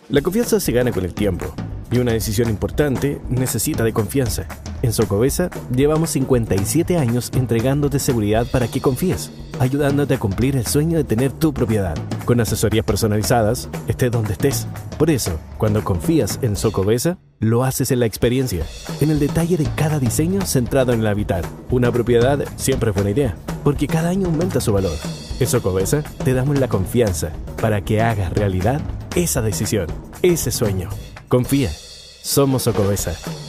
La confianza se gana con el tiempo, y una decisión importante necesita de confianza. En Socobesa llevamos 57 años entregándote seguridad para que confíes, ayudándote a cumplir el sueño de tener tu propiedad, con asesorías personalizadas, estés donde estés. Por eso, cuando confías en Socobesa, lo haces en la experiencia, en el detalle de cada diseño centrado en el habitar. Una propiedad siempre es buena idea, porque cada año aumenta su valor. En Socobesa te damos la confianza para que hagas realidad esa decisión, ese sueño. Confía, somos Socobesa.